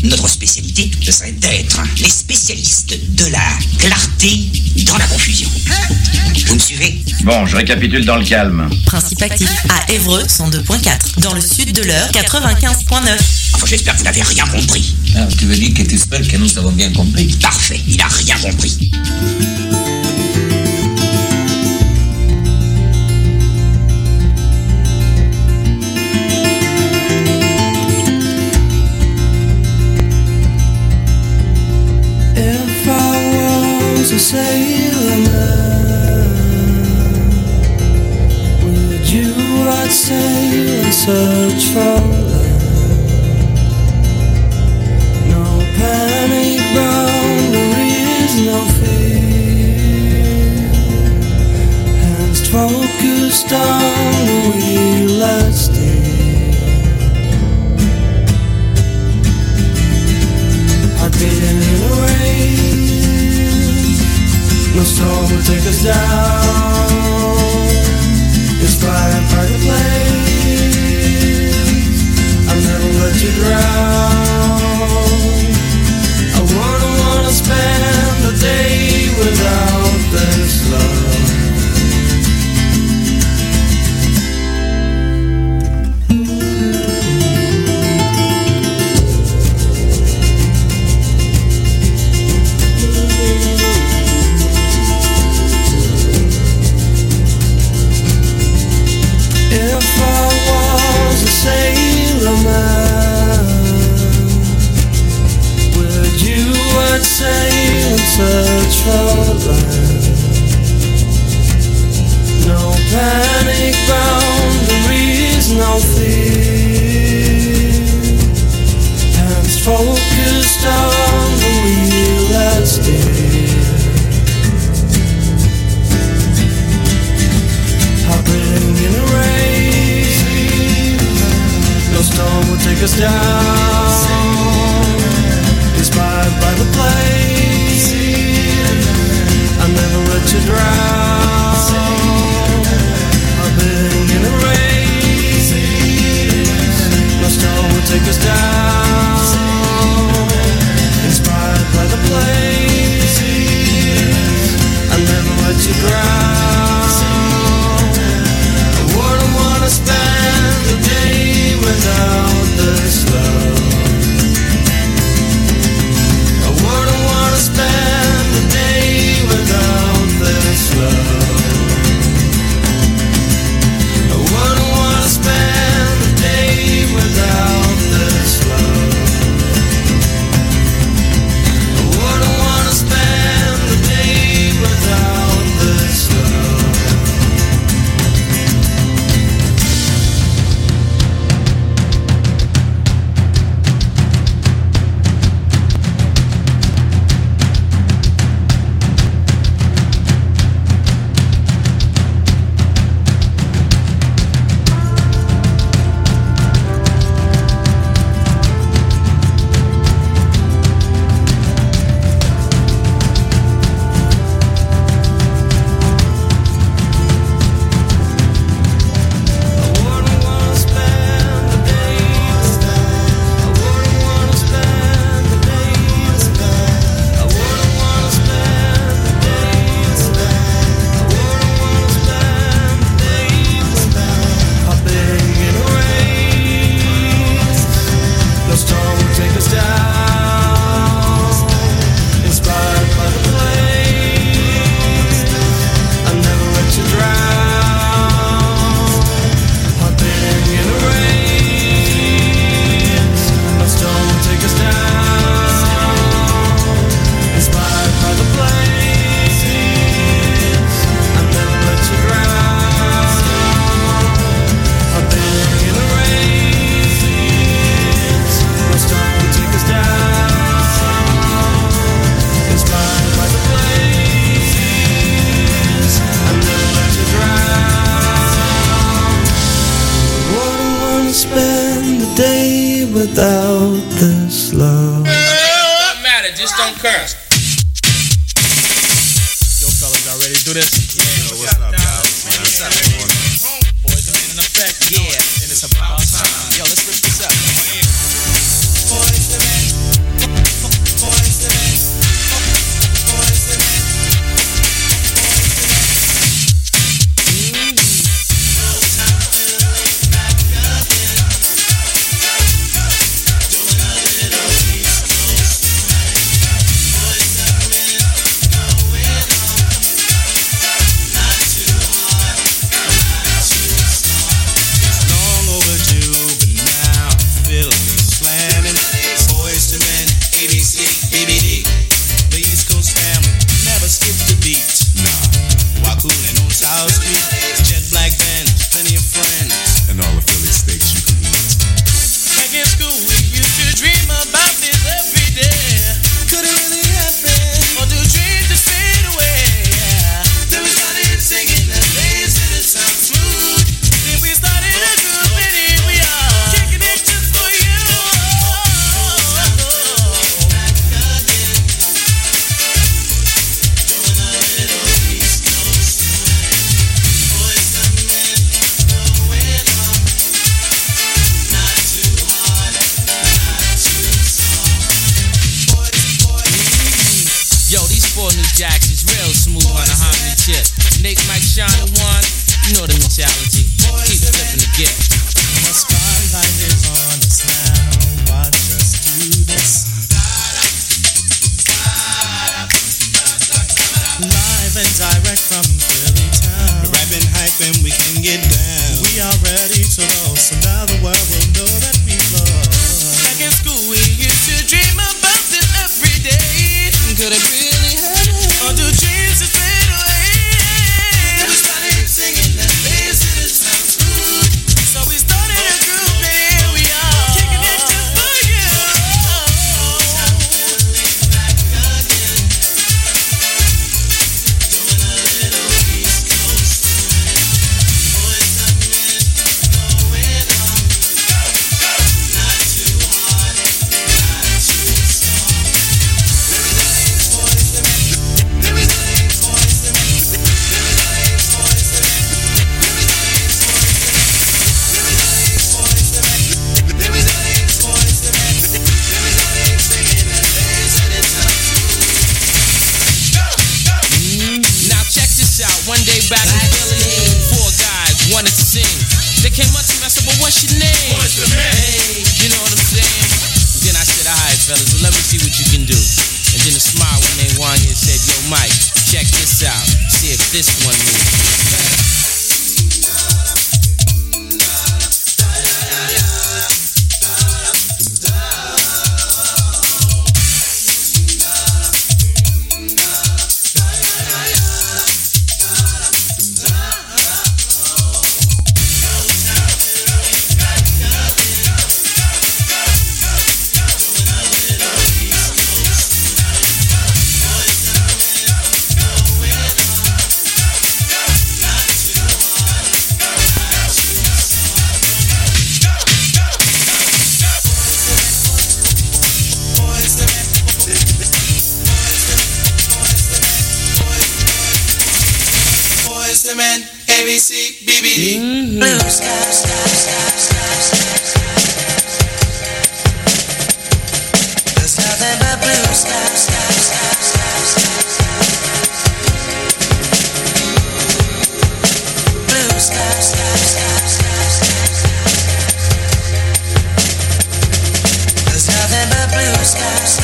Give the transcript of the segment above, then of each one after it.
Notre spécialité, ce serait d'être les spécialistes de la clarté dans la confusion. Vous me suivez? Bon, je récapitule dans le calme. Principe actif à Évreux 102.4. Dans le sud de l'Eure 95.9. Enfin, j'espère que vous n'avez rien compris. Ah, tu veux dire que tu espères que nous avons bien compris? Parfait, il n'a rien compris. If I was a sailor man, would you I'd sail and search for land? No panic boundaries, no fear. Hands focused on the wheel that steer. I'd be in a rain, no storm will take us down. Inspired by the flames, I'll never let you drown. I wanna spend the day without this love. If I was a sailor man, would you I'd sail and search for land? No panic boundaries, no fear. Hands focused on the wheel that steer. Hopping in the rain, no storm will take us down. Inspired by the place, I'll never let you drown. Hopping in the rain, no storm will take us down. Inspired by the place, I'll never let you drown. I wouldn't wanna spend the day without this love. I wouldn't wanna spend the day without this love. I wouldn't wanna spend the day without this love. I wouldn't wanna spend the day without this love. Without this love. Don't matter, just don't curse. Yo, fellas, y'all ready to do this? Yo, what's up, guys? What's up, boys? I'm in effect. Yeah, and it's about time. Yo, let's rip this up. Boys, Jet black band, plenty of friends, and all the Philly steaks you can eat. back in school we used to dream about this every day. Could it really happen? Or do dreams just fade away? Then we started singing that bass and it sounds smooth. Then we started a group and here we are, kicking it just for you. Yo, these four new jacks is real smooth on a harmony tip. Nick, Mike, Sean, and Juan, you know the mentality. Keep flipping the gift. The spotlight is on us now. Watch us do this. Live and direct from Philly town. We're rapping hype and we can get down. We are ready to roll, so now the world will know that we flow. Back in school we used to dream about this every day. Could it really happen? Or do dreams just fade away? Then we started singing that bass and it sounds smooth. So we started a group and here we are, kicking it just for you. Back again, doing a little East Coast swing. Boys and men going on, not too hard, not too soft. Now check this out. One day back in Philly, four guys wanted to sing. They came up to me, I said, well, what's your name? Hey, you know what I'm saying? Then I said, all right, fellas, well, let me see what you can do. And then a smile when they won and said, yo, Mike, check this out. See if this one moves. ABC, BBD. Blue skies. There's nothing but blue skies. Blue skies. There's nothing but blue skies.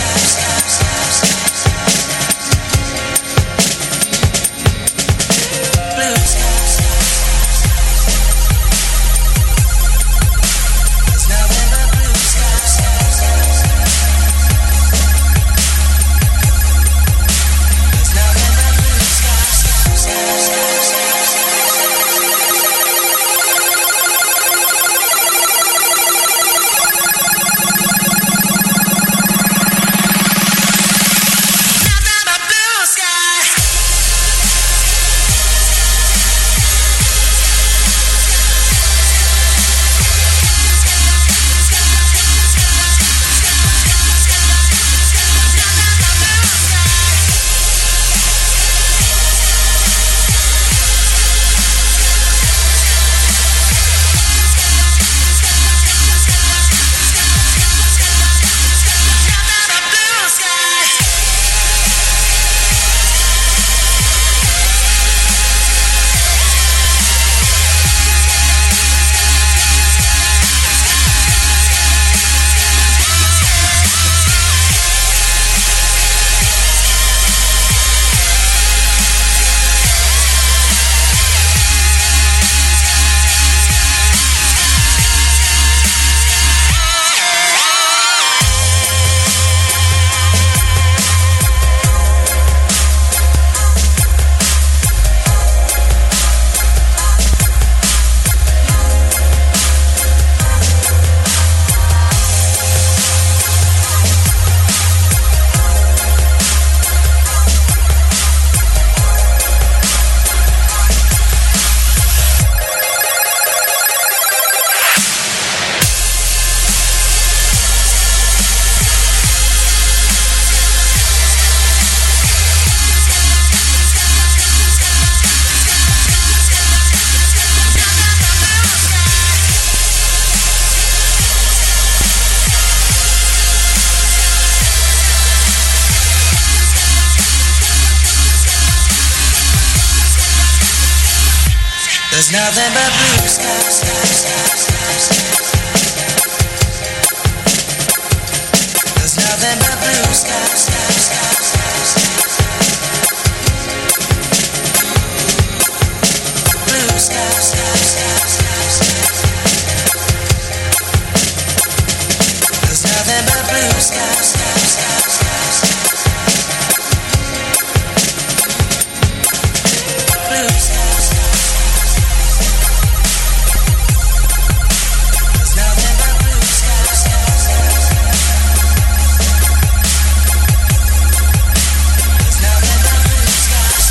Blue skies. There's nothing but blue skies. There's nothing but blue skies. Blue skies. There's nothing but blue skies. Blue skies. There's nothing but blue skies. There's nothing but blue skies.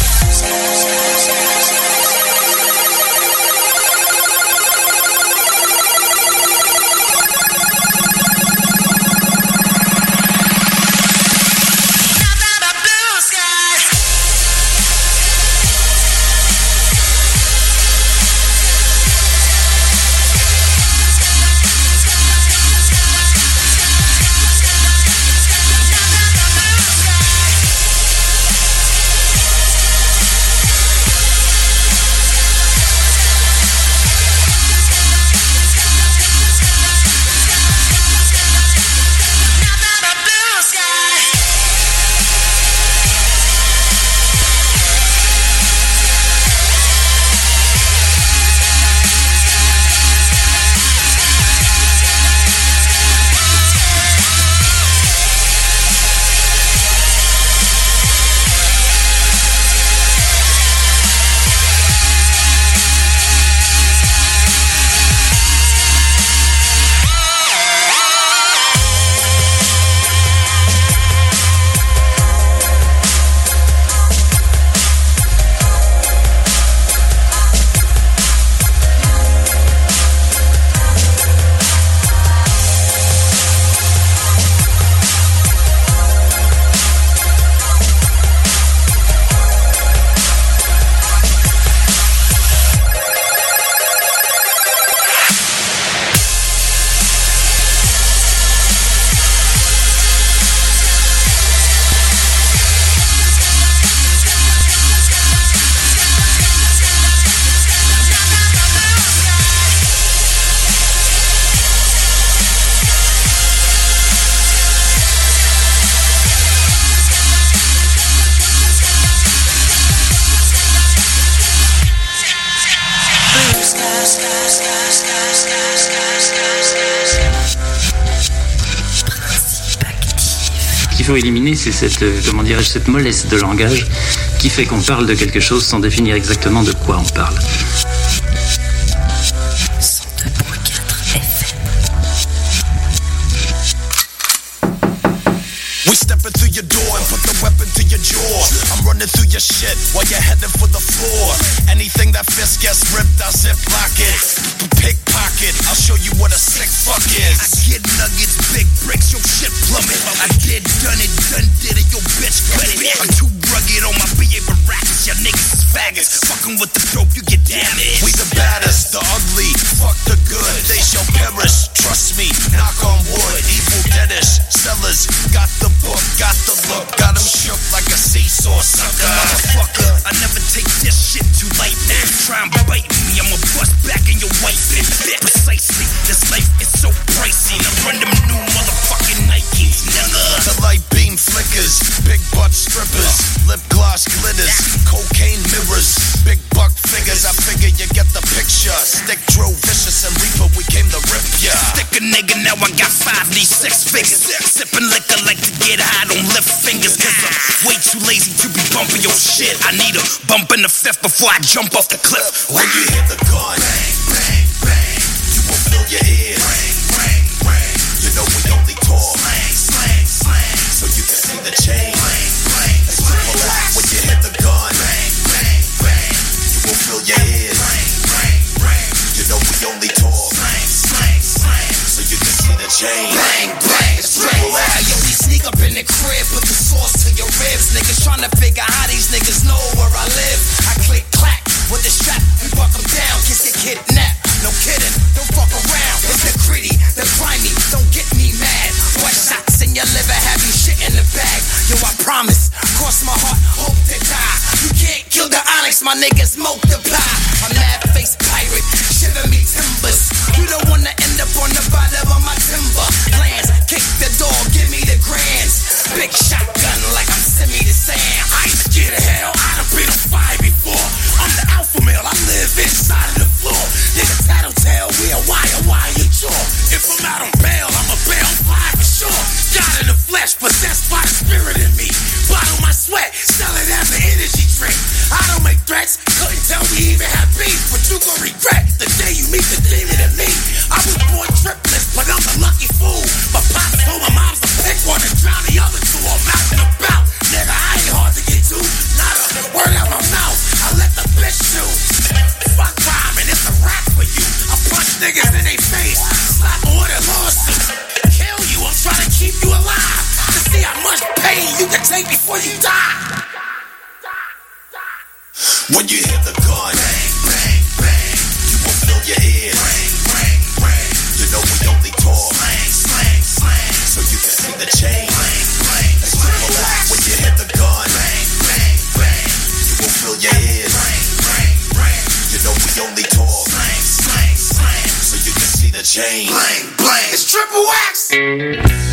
qu'il faut éliminer, c'est cette mollesse de langage qui fait qu'on parle de quelque chose sans définir exactement de quoi on parle. 102.4 FM. We stepping through your door and put the weapon to your jaw. I'm running through your shit while you're heading for the floor. Anything that fist gets ripped, I'll ziplock it. Pickpocket, I'll show you what a sick fuck is. I get nuggets, big bricks, your shit plummet. I did, done it, your bitch credit. I'm too rugged on my BA Baracks, your niggas is faggots. Fucking with the dope, you get damaged. We the baddest, the ugly, fuck the good. They shall perish, trust me, knock on wood. Evil deadish, sellers, got the book, got the look. Got him shook like a seesaw sucker. Motherfucker, I never take this shit too light. Now try and bite me, I'ma bust back in your white bitch. Precisely, this life is so pricey. Now run them new motherfucking Nikes, nigga. The light beam flickers, big butt strippers, lip gloss glitters, cocaine mirrors, big buck figures. I figure you get the picture. Stick drove vicious and reaper, we came to rip ya. Stick a nigga, now I got 5 these 6 figures. Sipping liquor like to get high, don't lift fingers. Cause I'm way too lazy to be bumping your shit. I need a bump in the fifth before I jump off the cliff. When you hit the gun, bang, bang, bang, you will fill your ears. Ring, ring, ring. You know we only talk. Slang, slang, slang. So you can see the chain. Bang, bang, as we pull out when you hit the gun. Bang, bang, bang. You will fill your ears. Ring, ring, ring. You know we only talk. Slang, slang, slang. So you can see the chain. Bang, bang, as we pull out. Yo, we sneak up in the crib, put the sauce to your ribs. Niggas tryna figure how these niggas know where I live. I click clack with the strap, we buck them down. Get niggas in their face. Slap order lawsuit. Kill you, I'm trying to keep you alive. To see how much pain you can take before you die. When you hear the gun, bang, bang, bang, you will fill your ears. Bang, bang, bang, you know we only talk. Slang, slang, slang, so you can see the change. Bang, bang, bang, when you hit the gun, bang, bang, bang, you will fill your ears. Bang, bang, bang, you know we only talk. Slang, slang, slang, so you can see the change. Bang, bang, it's Triple X.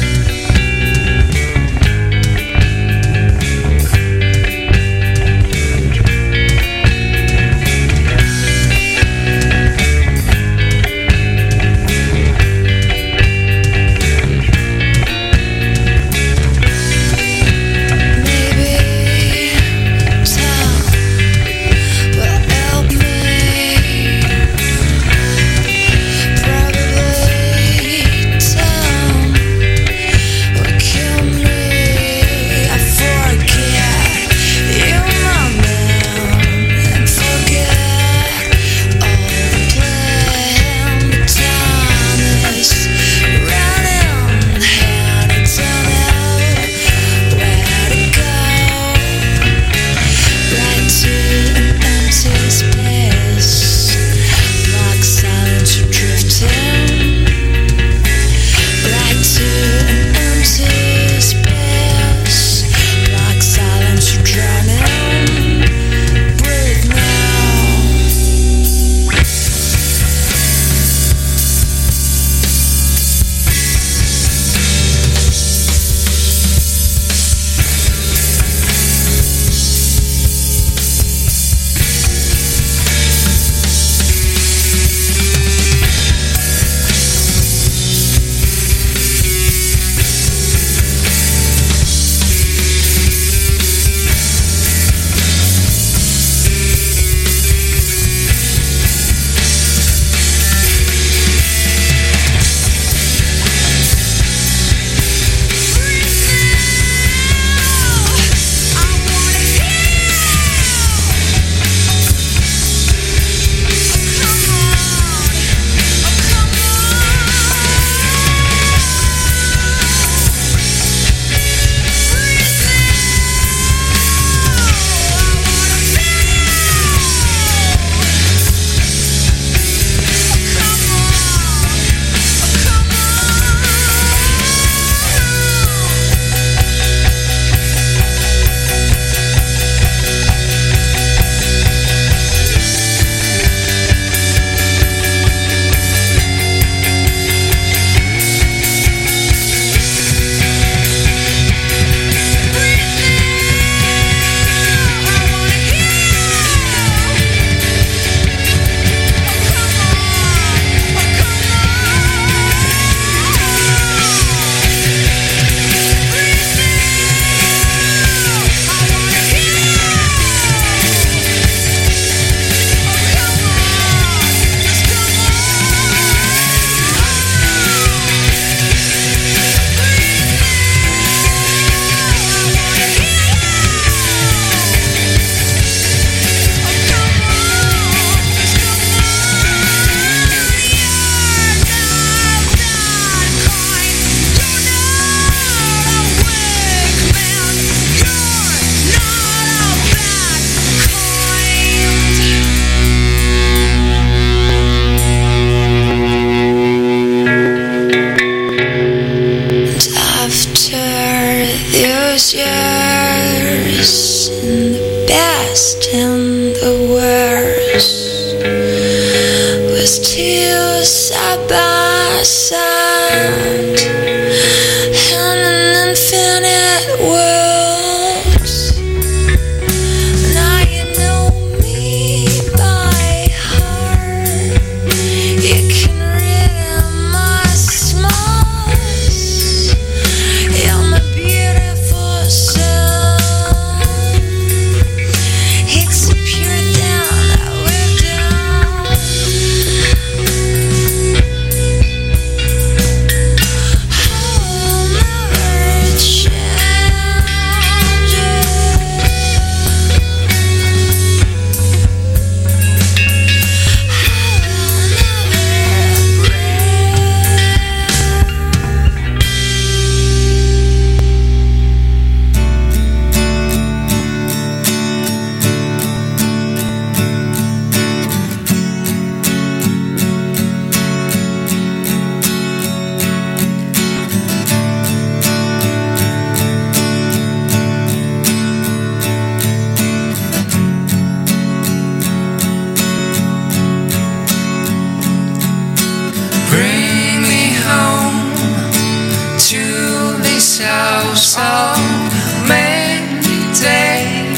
so many days.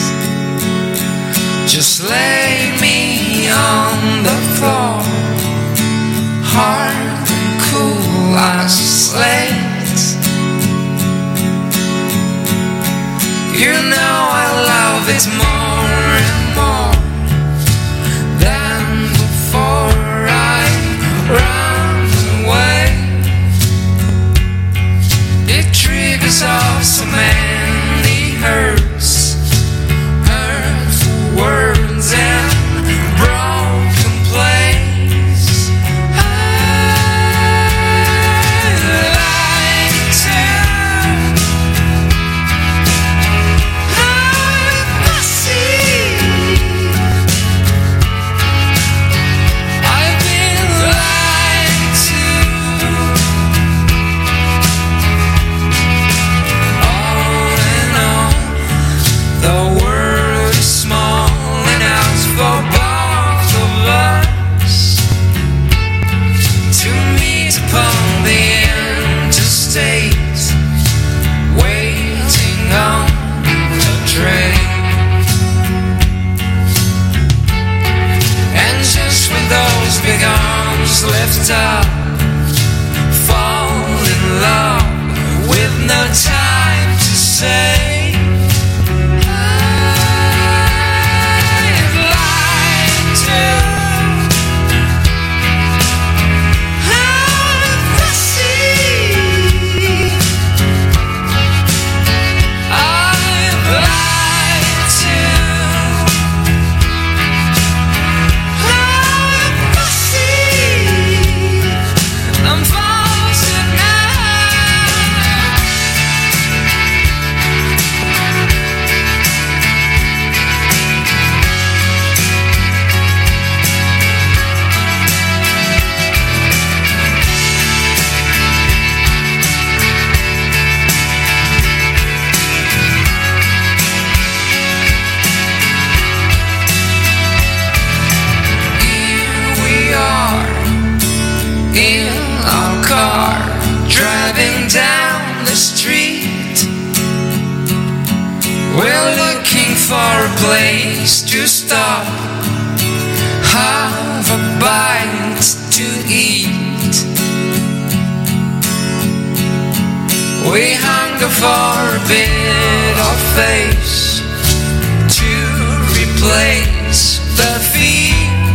Just lay me on the floor, hard and cool as slate. You know I love it more and more than before I run away. It triggers off so many hurts, hurtful words and broken plays. I'd like to hide my seat. I've been lied to. On and on, the world is small and out for both of us to meet upon the interstate, waiting on the train. And just when those big arms lift up, fall in love with no time to say. I'd like to have the sea. I'd like to have the sea. I'm falling tonight. Here we are in our car, driving down the street. We're looking for a place to stop, have a bite to eat. We hunger for a bit of face to replace the feet.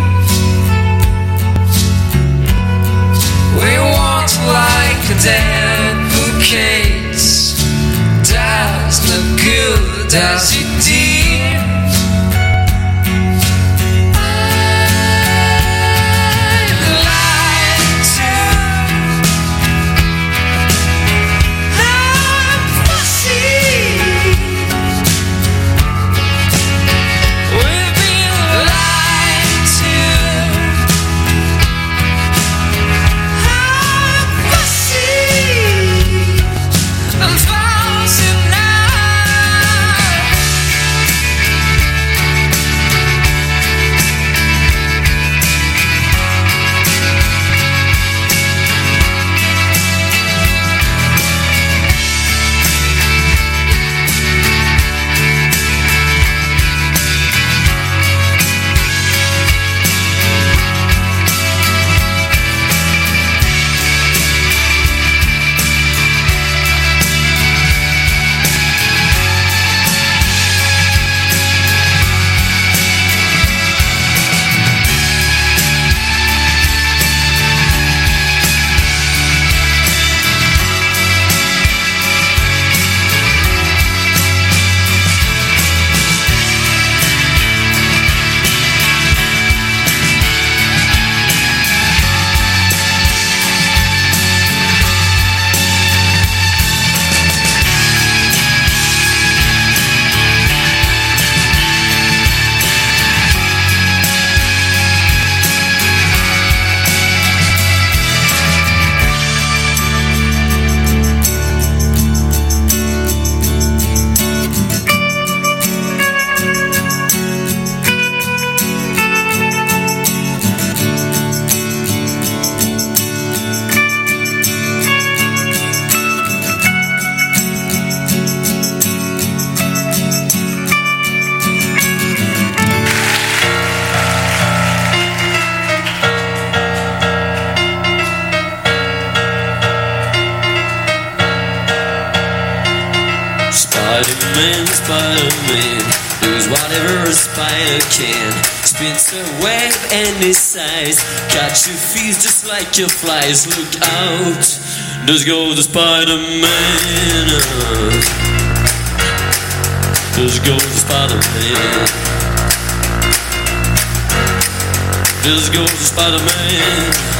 We want like a dead bouquet, does look good as it did. I'd like to have the sea. We've been lied Spider-Man, Spider-Man does whatever a spider can. Spins a web and his size, catch your feet just like your flies. Look out, does go the Spider-Man. Does go the Spider-Man. Does go the Spider-Man.